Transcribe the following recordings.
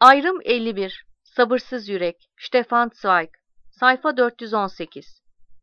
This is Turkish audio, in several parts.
Ayrım 51. Sabırsız Yürek, Stefan Zweig, sayfa 418.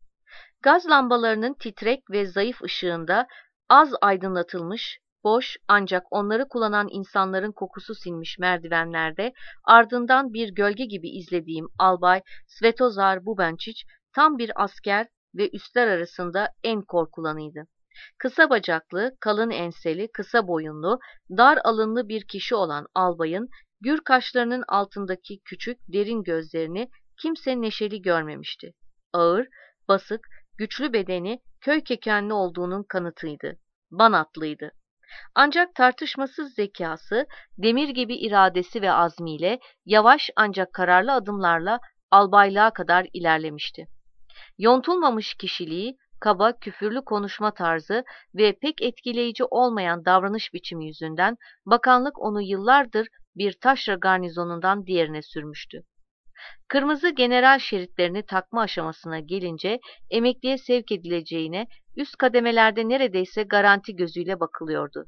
Gaz lambalarının titrek ve zayıf ışığında az aydınlatılmış, boş ancak onları kullanan insanların kokusu sinmiş merdivenlerde ardından bir gölge gibi izlediğim Albay Svetozar Bubenčić tam bir asker ve üstler arasında en korkulanıydı. Kısa bacaklı, kalın enseli, kısa boyunlu, dar alınlı bir kişi olan albayın gür kaşlarının altındaki küçük, derin gözlerini kimse neşeli görmemişti. Ağır, basık, güçlü bedeni köy kökenli olduğunun kanıtıydı. Banatlıydı. Ancak tartışmasız zekası, demir gibi iradesi ve azmiyle yavaş ancak kararlı adımlarla albaylığa kadar ilerlemişti. Yontulmamış kişiliği, kaba, küfürlü konuşma tarzı ve pek etkileyici olmayan davranış biçimi yüzünden bakanlık onu yıllardır bir taşra garnizonundan diğerine sürmüştü. Kırmızı general şeritlerini takma aşamasına gelince emekliye sevk edileceğine üst kademelerde neredeyse garanti gözüyle bakılıyordu.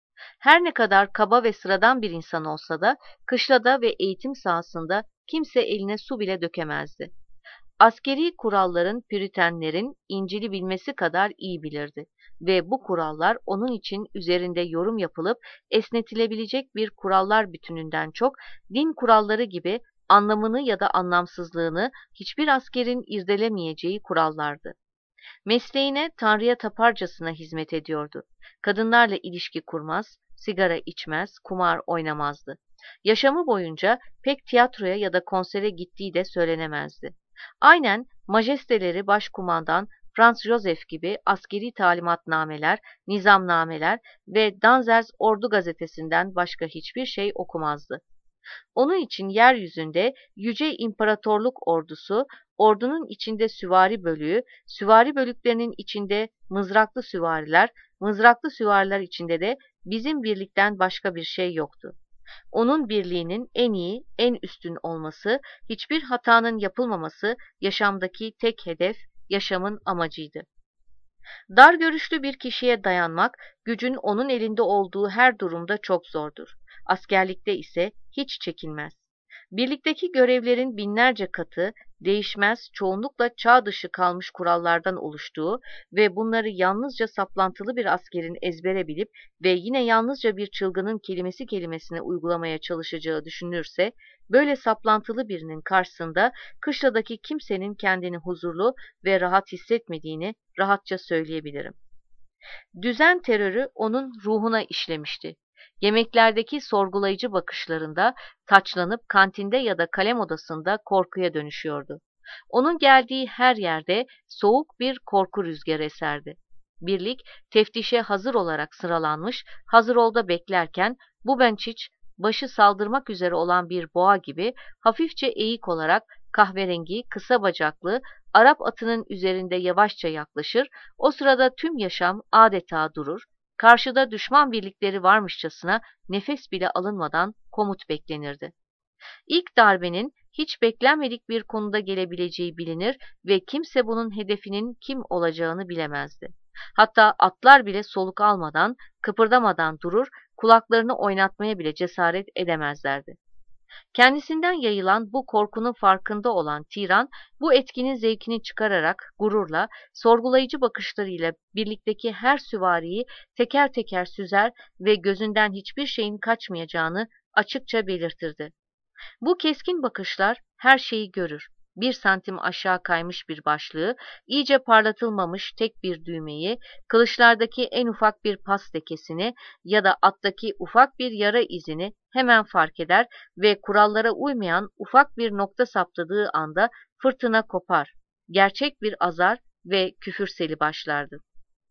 Her ne kadar kaba ve sıradan bir insan olsa da kışlada ve eğitim sahasında kimse eline su bile dökemezdi. Askeri kuralların Püritenlerin İncil'i bilmesi kadar iyi bilirdi ve bu kurallar onun için üzerinde yorum yapılıp esnetilebilecek bir kurallar bütününden çok din kuralları gibi anlamını ya da anlamsızlığını hiçbir askerin irdelemeyeceği kurallardı. Mesleğine Tanrı'ya taparcasına hizmet ediyordu. Kadınlarla ilişki kurmaz, sigara içmez, kumar oynamazdı. Yaşamı boyunca pek tiyatroya ya da konsere gittiği de söylenemezdi. Aynen majesteleri başkumandan Franz Joseph gibi askeri talimatnameler, nizamnameler ve Danzers Ordu gazetesinden başka hiçbir şey okumazdı. Onun için yeryüzünde yüce imparatorluk ordusu, ordunun içinde süvari bölüğü, süvari bölüklerinin içinde mızraklı süvariler, mızraklı süvariler içinde de bizim birlikten başka bir şey yoktu. Onun birliğinin en iyi, en üstün olması, hiçbir hatanın yapılmaması yaşamdaki tek hedef, yaşamın amacıydı. Dar görüşlü bir kişiye dayanmak, gücün onun elinde olduğu her durumda çok zordur. Askerlikte ise hiç çekinmez. Birlikteki görevlerin binlerce katı, değişmez, çoğunlukla çağ dışı kalmış kurallardan oluştuğu ve bunları yalnızca saplantılı bir askerin ezbere bilip ve yine yalnızca bir çılgının kelimesi kelimesine uygulamaya çalışacağı düşünülürse, böyle saplantılı birinin karşısında kışladaki kimsenin kendini huzurlu ve rahat hissetmediğini rahatça söyleyebilirim. Düzen terörü onun ruhuna işlemişti. Yemeklerdeki sorgulayıcı bakışlarında taçlanıp kantinde ya da kalem odasında korkuya dönüşüyordu. Onun geldiği her yerde soğuk bir korku rüzgarı eserdi. Birlik teftişe hazır olarak sıralanmış, hazır olda beklerken Bubenčić başı saldırmak üzere olan bir boğa gibi hafifçe eğik olarak kahverengi, kısa bacaklı, Arap atının üzerinde yavaşça yaklaşır, o sırada tüm yaşam adeta durur, karşıda düşman birlikleri varmışçasına nefes bile alınmadan komut beklenirdi. İlk darbenin hiç beklenmedik bir konuda gelebileceği bilinir ve kimse bunun hedefinin kim olacağını bilemezdi. Hatta atlar bile soluk almadan, kıpırdamadan durur, kulaklarını oynatmaya bile cesaret edemezlerdi. Kendisinden yayılan bu korkunun farkında olan tiran, bu etkinin zevkini çıkararak gururla, sorgulayıcı bakışlarıyla birlikteki her süvariyi teker teker süzer ve gözünden hiçbir şeyin kaçmayacağını açıkça belirtirdi. Bu keskin bakışlar her şeyi görür. 1 santim aşağı kaymış bir başlığı, iyice parlatılmamış tek bir düğmeyi, kılıçlardaki en ufak bir pas lekesini ya da attaki ufak bir yara izini hemen fark eder ve kurallara uymayan ufak bir nokta saptadığı anda fırtına kopar. Gerçek bir azar ve küfür seli başlardı.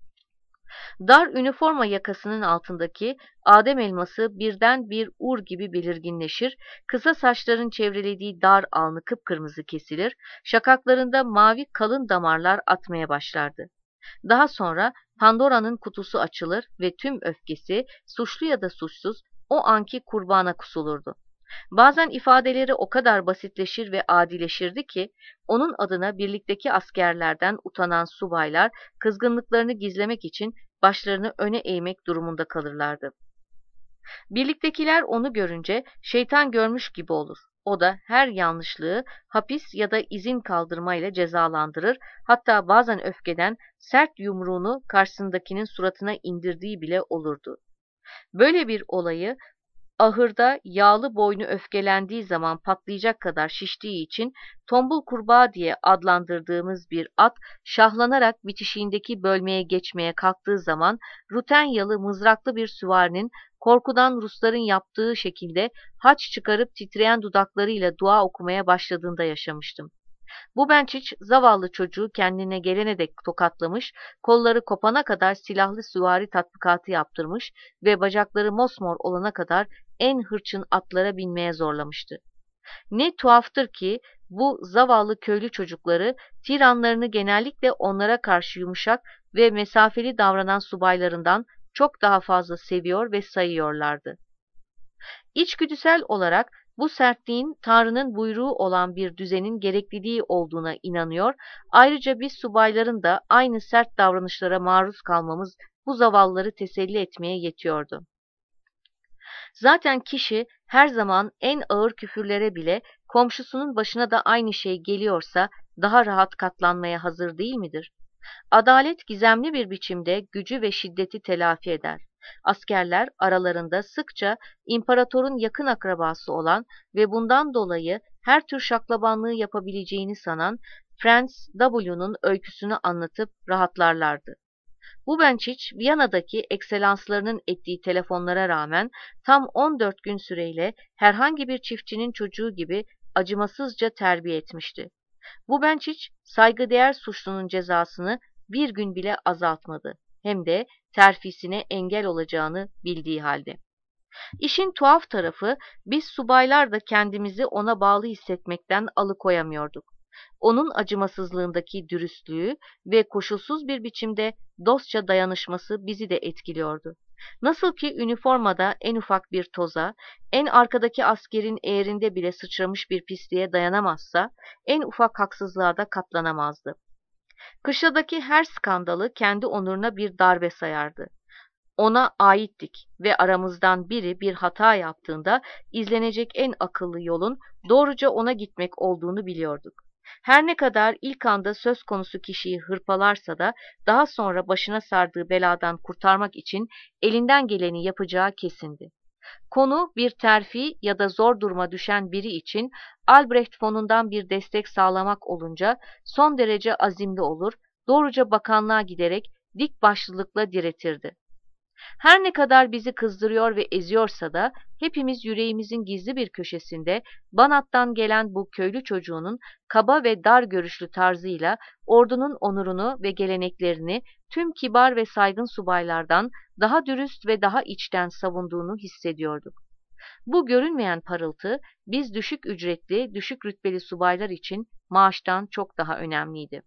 Dar üniforma yakasının altındaki adem elması birden bir ur gibi belirginleşir, kısa saçların çevrelediği dar alnı kıpkırmızı kesilir, şakaklarında mavi kalın damarlar atmaya başlardı. Daha sonra Pandora'nın kutusu açılır ve tüm öfkesi, suçlu ya da suçsuz, o anki kurbana kusulurdu. Bazen ifadeleri o kadar basitleşir ve adileşirdi ki, onun adına birlikteki askerlerden utanan subaylar, kızgınlıklarını gizlemek için başlarını öne eğmek durumunda kalırlardı. Birliktekiler onu görünce şeytan görmüş gibi olur. O da her yanlışlığı hapis ya da izin kaldırmayla cezalandırır, hatta bazen öfkeden sert yumruğunu karşısındakinin suratına indirdiği bile olurdu. Böyle bir olayı ahırda yağlı boynu öfkelendiği zaman patlayacak kadar şiştiği için tombul kurbağa diye adlandırdığımız bir at şahlanarak bitişiğindeki bölmeye geçmeye kalktığı zaman Rutenyalı mızraklı bir süvarinin korkudan Rusların yaptığı şekilde haç çıkarıp titreyen dudaklarıyla dua okumaya başladığında yaşamıştım. Bu Benčić zavallı çocuğu kendine gelene dek tokatlamış, kolları kopana kadar silahlı süvari tatbikatı yaptırmış ve bacakları mosmor olana kadar en hırçın atlara binmeye zorlamıştı. Ne tuhaftır ki bu zavallı köylü çocukları tiranlarını genellikle onlara karşı yumuşak ve mesafeli davranan subaylarından çok daha fazla seviyor ve sayıyorlardı. İçgüdüsel olarak bu sertliğin Tanrı'nın buyruğu olan bir düzenin gerekliliği olduğuna inanıyor, ayrıca biz subayların da aynı sert davranışlara maruz kalmamız bu zavallıları teselli etmeye yetiyordu. Zaten kişi her zaman en ağır küfürlere bile komşusunun başına da aynı şey geliyorsa daha rahat katlanmaya hazır değil midir? Adalet gizemli bir biçimde gücü ve şiddeti telafi eder. Askerler aralarında sıkça imparatorun yakın akrabası olan ve bundan dolayı her tür şaklabanlığı yapabileceğini sanan Franz W'nun öyküsünü anlatıp rahatlarlardı. Bu Benčić, Viyana'daki ekselanslarının ettiği telefonlara rağmen tam 14 gün süreyle herhangi bir çiftçinin çocuğu gibi acımasızca terbiye etmişti. Bu Benčić, saygıdeğer suçlunun cezasını bir gün bile azaltmadı. Hem de terfisine engel olacağını bildiği halde. İşin tuhaf tarafı biz subaylar da kendimizi ona bağlı hissetmekten alıkoyamıyorduk. Onun acımasızlığındaki dürüstlüğü ve koşulsuz bir biçimde dostça dayanışması bizi de etkiliyordu. Nasıl ki üniformada en ufak bir toza, en arkadaki askerin eğerinde bile sıçramış bir pisliğe dayanamazsa, en ufak haksızlığa da katlanamazdı. Kışladaki her skandalı kendi onuruna bir darbe sayardı. Ona aittik ve aramızdan biri bir hata yaptığında izlenecek en akıllı yolun doğruca ona gitmek olduğunu biliyorduk. Her ne kadar ilk anda söz konusu kişiyi hırpalarsa da daha sonra başına sardığı beladan kurtarmak için elinden geleni yapacağı kesindi. Konu bir terfi ya da zor duruma düşen biri için Albrecht fonundan bir destek sağlamak olunca son derece azimli olur, doğruca bakanlığa giderek dik başlılıkla diretirdi. Her ne kadar bizi kızdırıyor ve eziyorsa da hepimiz yüreğimizin gizli bir köşesinde Banat'tan gelen bu köylü çocuğunun kaba ve dar görüşlü tarzıyla ordunun onurunu ve geleneklerini tüm kibar ve saygın subaylardan daha dürüst ve daha içten savunduğunu hissediyorduk. Bu görünmeyen parıltı biz düşük ücretli, düşük rütbeli subaylar için maaştan çok daha önemliydi.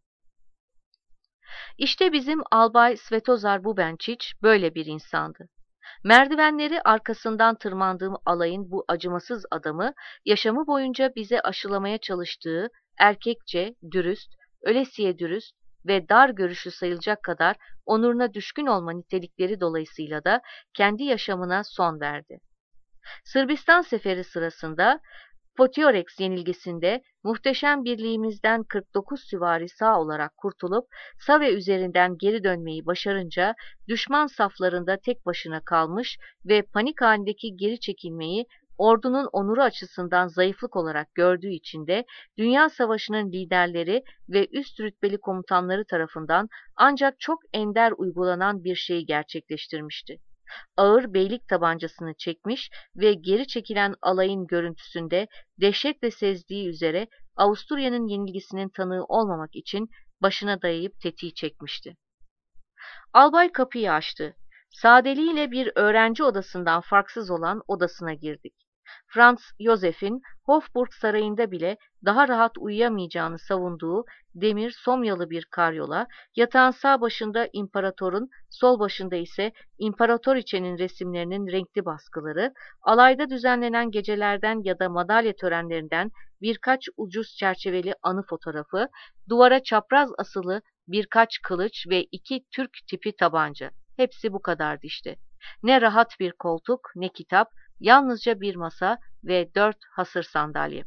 İşte bizim Albay Svetozar Bubenčić böyle bir insandı. Merdivenleri arkasından tırmandığım alayın bu acımasız adamı, yaşamı boyunca bize aşılamaya çalıştığı erkekçe, dürüst, ölesiye dürüst ve dar görüşlü sayılacak kadar onuruna düşkün olma nitelikleri dolayısıyla da kendi yaşamına son verdi. Sırbistan seferi sırasında Potiorex yenilgisinde muhteşem birliğimizden 49 süvari sağ olarak kurtulup Save üzerinden geri dönmeyi başarınca düşman saflarında tek başına kalmış ve panik halindeki geri çekilmeyi ordunun onuru açısından zayıflık olarak gördüğü için de Dünya Savaşı'nın liderleri ve üst rütbeli komutanları tarafından ancak çok ender uygulanan bir şeyi gerçekleştirmişti. Ağır beylik tabancasını çekmiş ve geri çekilen alayın görüntüsünde dehşetle sezdiği üzere Avusturya'nın yenilgisinin tanığı olmamak için başına dayayıp tetiği çekmişti. Albay kapıyı açtı. Sadeliğiyle bir öğrenci odasından farksız olan odasına girdik. Franz Josef'in Hofburg sarayında bile daha rahat uyuyamayacağını savunduğu demir somyalı bir karyola, yatağın sağ başında imparatorun, sol başında ise imparatoriçenin resimlerinin renkli baskıları, alayda düzenlenen gecelerden ya da madalya törenlerinden birkaç ucuz çerçeveli anı fotoğrafı, duvara çapraz asılı birkaç kılıç ve 2 Türk tipi tabanca. Hepsi bu kadardı işte. Ne rahat bir koltuk, ne kitap, yalnızca bir masa ve 4 hasır sandalye.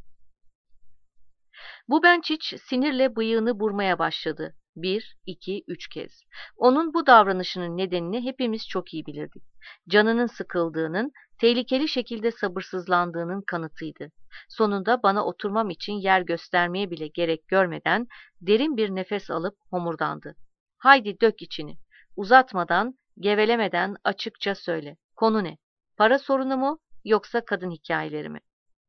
Bu Benčić sinirle bıyığını burmaya başladı. 1, 2, 3 kez. Onun bu davranışının nedenini hepimiz çok iyi bilirdik. Canının sıkıldığının, tehlikeli şekilde sabırsızlandığının kanıtıydı. Sonunda bana oturmam için yer göstermeye bile gerek görmeden derin bir nefes alıp homurdandı. Haydi dök içini. Uzatmadan, gevelemeden açıkça söyle. Konu ne? Para sorunu mu yoksa kadın hikayeleri mi?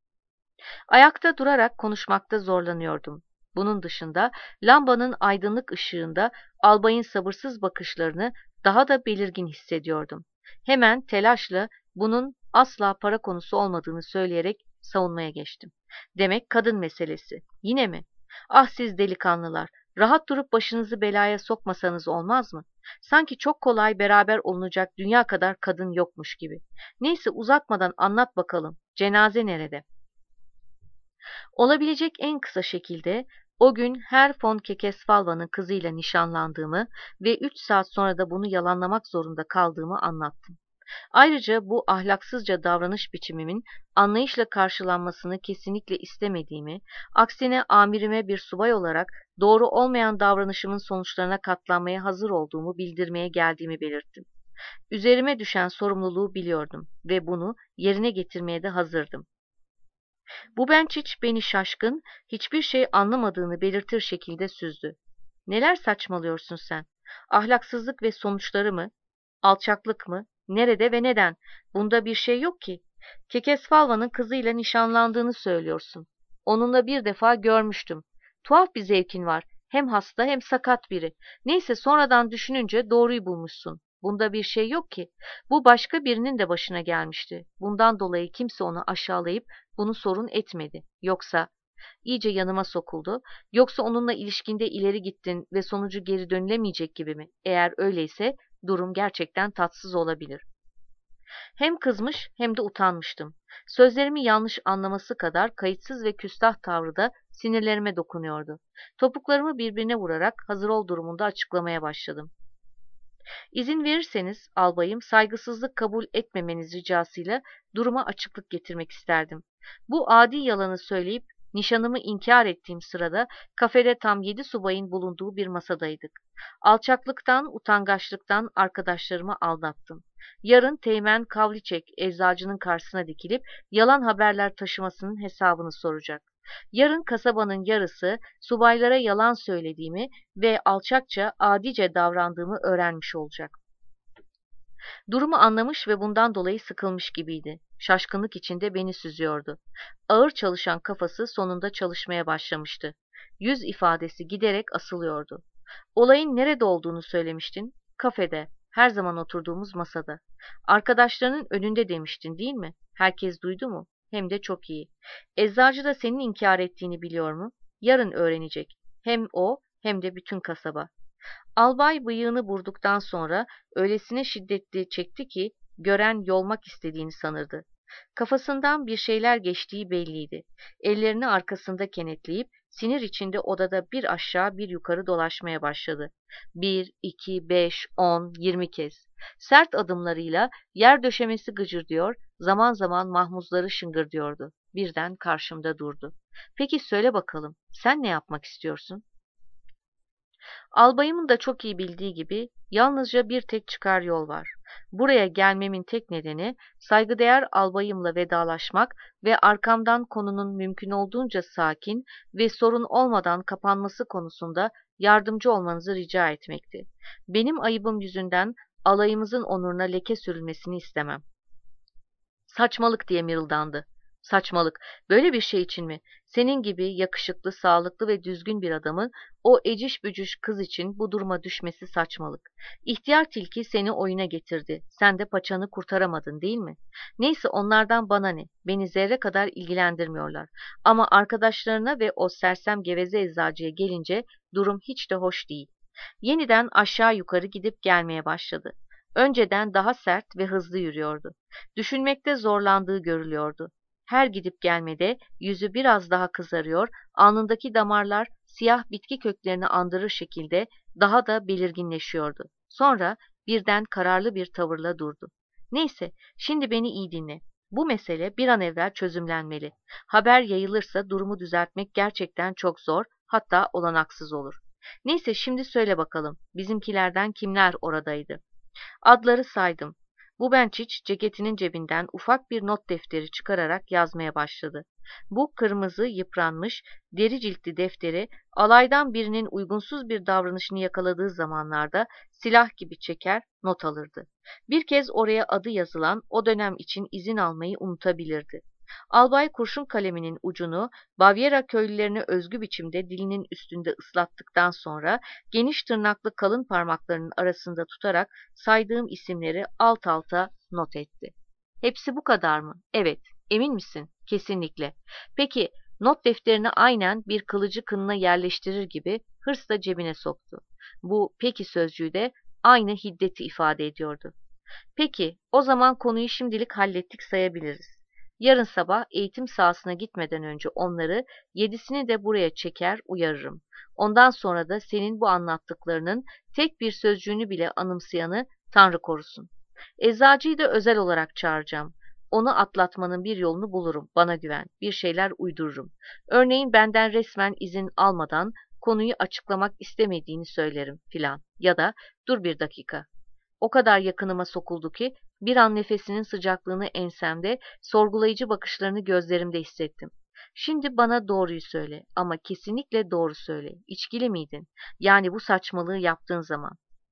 Ayakta durarak konuşmakta zorlanıyordum. Bunun dışında lambanın aydınlık ışığında albayın sabırsız bakışlarını daha da belirgin hissediyordum. Hemen telaşla bunun asla para konusu olmadığını söyleyerek savunmaya geçtim. Demek kadın meselesi. Yine mi? Ah siz delikanlılar, rahat durup başınızı belaya sokmasanız olmaz mı? Sanki çok kolay beraber olunacak dünya kadar kadın yokmuş gibi. Neyse uzatmadan anlat bakalım. Cenaze nerede? Olabilecek en kısa şekilde o gün Herr von Kekesfalva'nın kızıyla nişanlandığımı ve 3 saat sonra da bunu yalanlamak zorunda kaldığımı anlattım. Ayrıca bu ahlaksızca davranış biçimimin anlayışla karşılanmasını kesinlikle istemediğimi, aksine amirime bir subay olarak doğru olmayan davranışımın sonuçlarına katlanmaya hazır olduğumu bildirmeye geldiğimi belirttim. Üzerime düşen sorumluluğu biliyordum ve bunu yerine getirmeye de hazırdım. Bu Benčić beni şaşkın, hiçbir şey anlamadığını belirtir şekilde süzdü. Neler saçmalıyorsun sen? Ahlaksızlık ve sonuçları mı? Alçaklık mı? Nerede ve neden? Bunda bir şey yok ki. Kekesfalva'nın kızıyla nişanlandığını söylüyorsun. Onunla bir defa görmüştüm. Tuhaf bir zevkin var. Hem hasta hem sakat biri. Neyse sonradan düşününce doğruyu bulmuşsun. Bunda bir şey yok ki. Bu başka birinin de başına gelmişti. Bundan dolayı kimse onu aşağılayıp bunu sorun etmedi. Yoksa iyice yanıma sokuldu. Yoksa onunla ilişkinde ileri gittin ve sonucu geri dönülemeyecek gibi mi? Eğer öyleyse durum gerçekten tatsız olabilir. Hem kızmış hem de utanmıştım. Sözlerimi yanlış anlaması kadar kayıtsız ve küstah tavrı da sinirlerime dokunuyordu. Topuklarımı birbirine vurarak hazır ol durumunda açıklamaya başladım. İzin verirseniz albayım saygısızlık kabul etmemeniz ricasıyla duruma açıklık getirmek isterdim. Bu adi yalanı söyleyip nişanımı inkar ettiğim sırada kafede tam 7 subayın bulunduğu bir masadaydık. Alçaklıktan, utangaçlıktan arkadaşlarımı aldattım. Yarın Teğmen Kavliçek eczacının karşısına dikilip yalan haberler taşımasının hesabını soracak. Yarın kasabanın yarısı subaylara yalan söylediğimi ve alçakça, adice davrandığımı öğrenmiş olacak. Durumu anlamış ve bundan dolayı sıkılmış gibiydi. Şaşkınlık içinde beni süzüyordu. Ağır çalışan kafası sonunda çalışmaya başlamıştı. Yüz ifadesi giderek asılıyordu. Olayın nerede olduğunu söylemiştin? Kafede, her zaman oturduğumuz masada. Arkadaşlarının önünde demiştin, değil mi? Herkes duydu mu? Hem de çok iyi. Eczacı da senin inkar ettiğini biliyor mu? Yarın öğrenecek. Hem o hem de bütün kasaba. Albay bıyığını vurduktan sonra öylesine şiddetli çekti ki gören yolmak istediğini sanırdı. Kafasından bir şeyler geçtiği belliydi. Ellerini arkasında kenetleyip sinir içinde odada bir aşağı bir yukarı dolaşmaya başladı. 1, 2, 5, 10, 20 kez. Sert adımlarıyla yer döşemesi gıcırdıyor, zaman zaman mahmuzları şıngırdıyordu. Birden karşımda durdu. Peki söyle bakalım, sen ne yapmak istiyorsun? Albayımın da çok iyi bildiği gibi yalnızca bir tek çıkar yol var. Buraya gelmemin tek nedeni saygıdeğer albayımla vedalaşmak ve arkamdan konunun mümkün olduğunca sakin ve sorun olmadan kapanması konusunda yardımcı olmanızı rica etmekti. Benim ayıbım yüzünden alayımızın onuruna leke sürülmesini istemem. Saçmalık diye mırıldandı. Saçmalık. Böyle bir şey için mi? Senin gibi yakışıklı, sağlıklı ve düzgün bir adamın o eciş bücüş kız için bu duruma düşmesi saçmalık. İhtiyar tilki seni oyuna getirdi. Sen de paçanı kurtaramadın, değil mi? Neyse onlardan bana ne? Beni zerre kadar ilgilendirmiyorlar. Ama arkadaşlarına ve o sersem geveze eczacıya gelince durum hiç de hoş değil. Yeniden aşağı yukarı gidip gelmeye başladı. Önceden daha sert ve hızlı yürüyordu. Düşünmekte zorlandığı görülüyordu. Her gidip gelmede yüzü biraz daha kızarıyor, alnındaki damarlar siyah bitki köklerini andırır şekilde daha da belirginleşiyordu. Sonra birden kararlı bir tavırla durdu. Neyse, şimdi beni iyi dinle. Bu mesele bir an evvel çözümlenmeli. Haber yayılırsa durumu düzeltmek gerçekten çok zor, hatta olanaksız olur. Neyse şimdi söyle bakalım, bizimkilerden kimler oradaydı? Adları saydım. Bubençiç ceketinin cebinden ufak bir not defteri çıkararak yazmaya başladı. Bu kırmızı, yıpranmış, deri ciltli defteri alaydan birinin uygunsuz bir davranışını yakaladığı zamanlarda silah gibi çeker, not alırdı. Bir kez oraya adı yazılan o dönem için izin almayı unutabilirdi. Albay kurşun kaleminin ucunu Bavyera köylülerine özgü biçimde dilinin üstünde ıslattıktan sonra geniş tırnaklı kalın parmaklarının arasında tutarak saydığım isimleri alt alta not etti. Hepsi bu kadar mı? Evet. Emin misin? Kesinlikle. Peki, not defterini aynen bir kılıcı kınına yerleştirir gibi hırsla cebine soktu. Bu peki sözcüğü de aynı hiddeti ifade ediyordu. Peki, o zaman konuyu şimdilik hallettik sayabiliriz. Yarın sabah eğitim sahasına gitmeden önce onları, yedisini de buraya çeker uyarırım. Ondan sonra da senin bu anlattıklarının tek bir sözcüğünü bile anımsayanı Tanrı korusun. Eczacıyı da özel olarak çağıracağım. Onu atlatmanın bir yolunu bulurum, bana güven, bir şeyler uydururum. Örneğin benden resmen izin almadan konuyu açıklamak istemediğini söylerim filan. Ya da dur bir dakika. O kadar yakınıma sokuldu ki bir an nefesinin sıcaklığını ensemde, sorgulayıcı bakışlarını gözlerimde hissettim. Şimdi bana doğruyu söyle ama kesinlikle doğru söyle. İçkili miydin? Yani bu saçmalığı yaptığın zaman.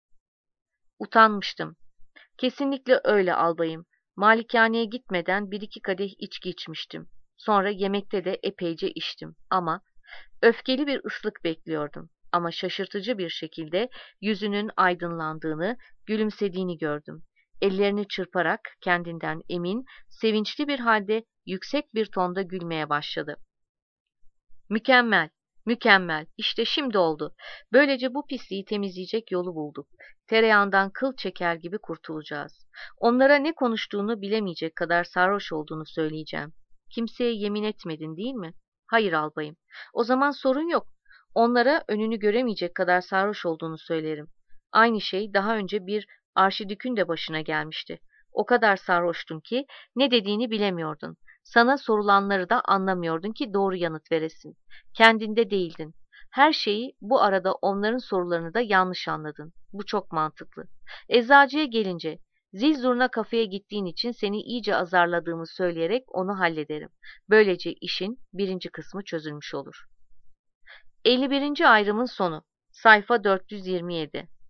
Utanmıştım. Kesinlikle öyle albayım. Malikaneye gitmeden bir iki kadeh içki içmiştim. Sonra yemekte de epeyce içtim ama öfkeli bir ıslık bekliyordum. Ama şaşırtıcı bir şekilde yüzünün aydınlandığını, gülümsediğini gördüm. Ellerini çırparak kendinden emin, sevinçli bir halde yüksek bir tonda gülmeye başladı. Mükemmel, mükemmel. İşte şimdi oldu. Böylece bu pisliği temizleyecek yolu bulduk. Tereyağından kıl çeker gibi kurtulacağız. Onlara ne konuştuğunu bilemeyecek kadar sarhoş olduğunu söyleyeceğim. Kimseye yemin etmedin değil mi? Hayır albayım. O zaman sorun yok. Onlara önünü göremeyecek kadar sarhoş olduğunu söylerim. Aynı şey daha önce bir arşidükün de başına gelmişti. O kadar sarhoştun ki ne dediğini bilemiyordun. Sana sorulanları da anlamıyordun ki doğru yanıt veresin. Kendinde değildin. Her şeyi bu arada onların sorularını da yanlış anladın. Bu çok mantıklı. Eczacıya gelince, zil zurna kafeye gittiğin için seni iyice azarladığımı söyleyerek onu hallederim. Böylece işin birinci kısmı çözülmüş olur. 51. ayrımın sonu. Sayfa 427.